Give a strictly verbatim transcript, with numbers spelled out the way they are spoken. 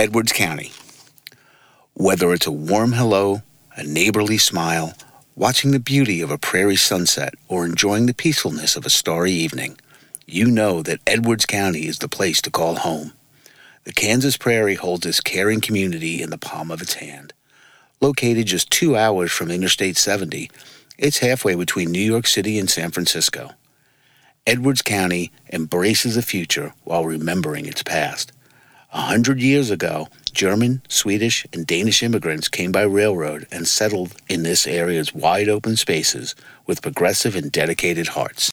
Edwards County. Whether it's a warm hello, a neighborly smile, watching the beauty of a prairie sunset, or enjoying the peacefulness of a starry evening, you know that Edwards County is the place to call home. The Kansas Prairie holds this caring community in the palm of its hand. Located just two hours from Interstate seventy, it's halfway between New York City and San Francisco. Edwards County embraces the future while remembering its past. A hundred years ago, German, Swedish, and Danish immigrants came by railroad and settled in this area's wide open spaces with progressive and dedicated hearts.